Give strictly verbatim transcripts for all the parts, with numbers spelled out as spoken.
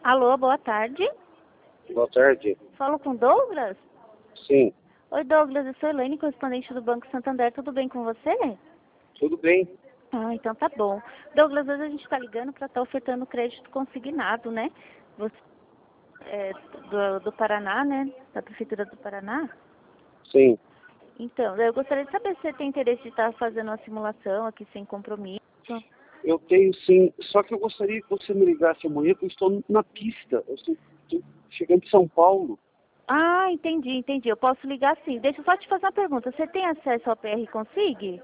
Alô, boa tarde. Boa tarde. Falo com Douglas? Sim, Oi, Douglas, eu sou Elaine, correspondente do Banco Santander. Tudo bem com você? tudo bem? Ah, então tá bom. Douglas, hoje a gente está ligando para estar ofertando crédito consignado, né? Você é do, do Paraná, né? Da Prefeitura do Paraná. Sim. Então, eu gostaria de saber se você tem interesse de estar fazendo uma simulação aqui sem compromisso. Eu tenho sim, só que eu gostaria que você me ligasse amanhã, porque eu estou na pista. Eu estou, estou chegando em São Paulo. Ah, entendi, entendi. Eu posso ligar sim. Deixa eu só te fazer uma pergunta. Você tem acesso ao P R Consig?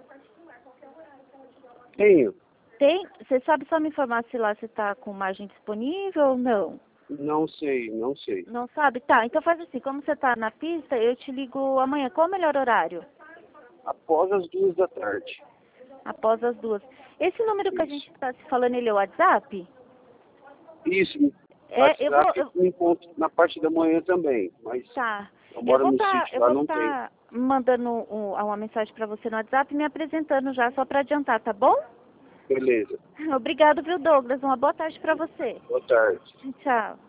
Tenho. Tem? Você sabe só me informar se lá você está com margem disponível ou não? Não sei, não sei. Não sabe? Tá, então faz assim, como você está na pista, eu te ligo amanhã. Qual o melhor horário? Após as duas da tarde. Após as duas. Esse número que a gente Isso. está se falando, ele é o WhatsApp? Isso. É, eu vou... WhatsApp Eu, eu me encontro na parte da manhã também, mas tá. eu Eu moro vou no estar sítio eu lá, vou não tem. tá mandando um- uma mensagem para você no WhatsApp me apresentando já, só para adiantar, tá bom? Beleza. Obrigado, viu, Douglas? Uma boa tarde para você. Boa tarde. Tchau.